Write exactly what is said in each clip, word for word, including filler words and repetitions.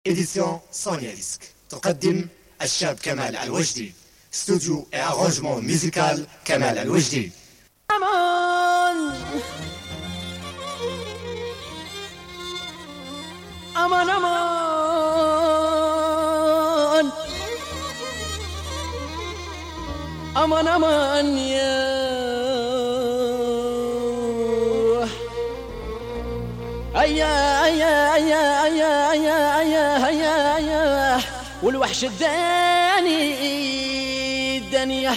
إديسيون سونيا ديسك تقدم الشاب كمال الوجدي. استوديو et arrangement musical كمال الوجدي. أمان أمان أمان أمان أمان يا أيا أيا أيا أيا أيا أيا أيا أيا والوحش الداني الدنيا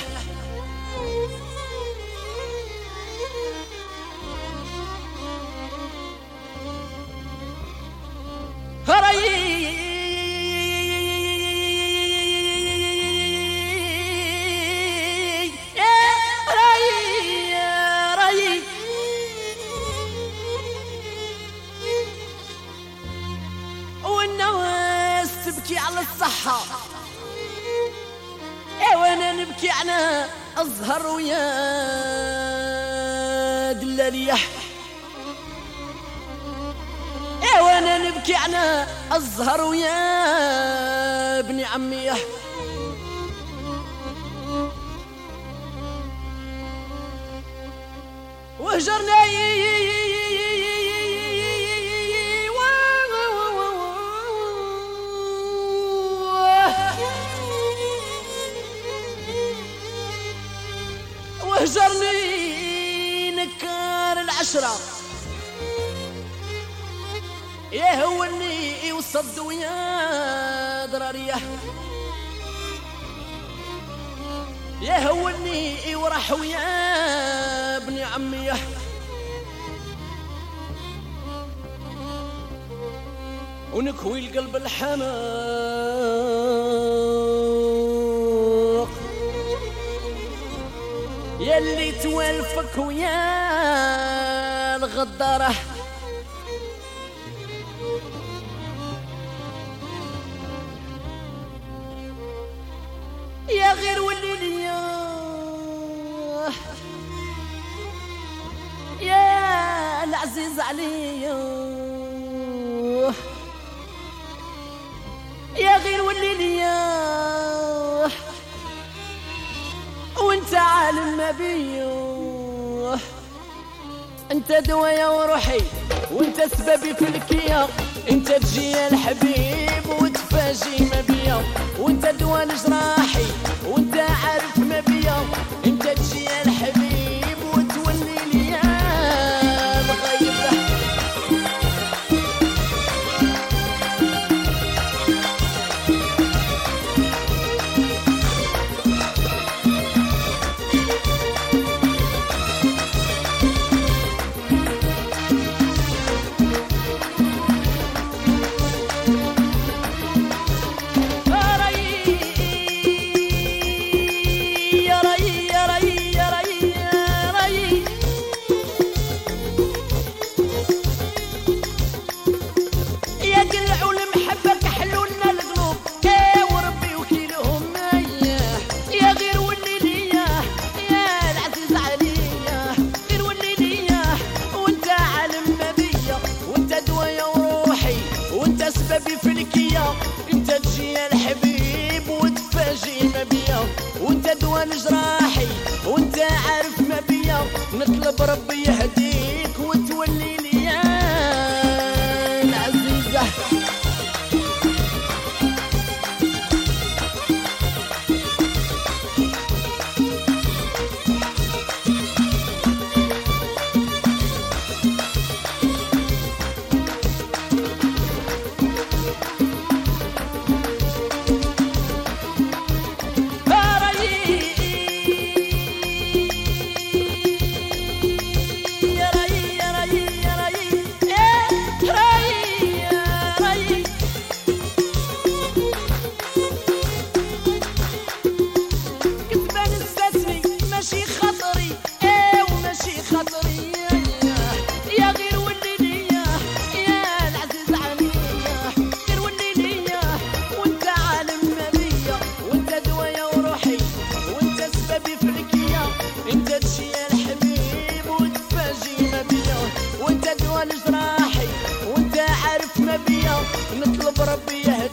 هري والناس تبكي على الصحة ايه وانا نبكي على الزهر ويا دلالية ايه وانا نبكي على الزهر ويا ابن عميه وهجرني وهجرني نكار العشرة يا هوني وصد ويا ضراريه يا هوني وراح ويا ابن عميه ونكوي القلب الحماق يلي توالفك ويا الغدارة يا غير والليل يا يا العزيز علي يا غير والليل يا وانت عالم ما بيه انت دوايا وروحي وانت سببي في الكيا انت تجي يا الحبيب وتفاجي ما بيا وانت دوا لجراحي وانت عارف ما بيا انت تجي يا الحبيب وتولي لي يا الغيبة سببي في الكيا انت تجي يا الحبيب وتفاجئ ما بيا وانت دوا لجراحي وانت عارف ما بيا نطلب ربي يهديك وتولي لي يا العزيزة نطلب ربي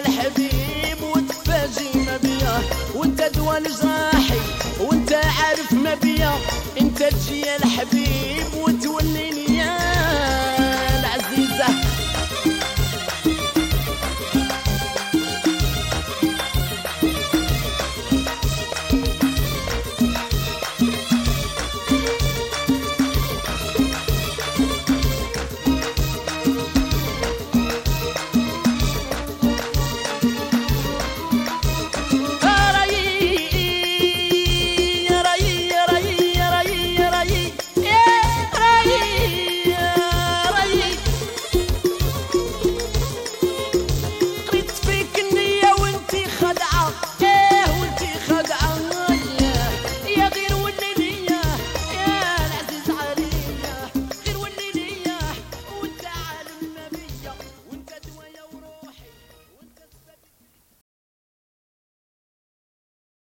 الحبيب وتفاجئ ما بيا، وانت دوا جراحي وانت عارف ما بيا، انت تجي الحبيب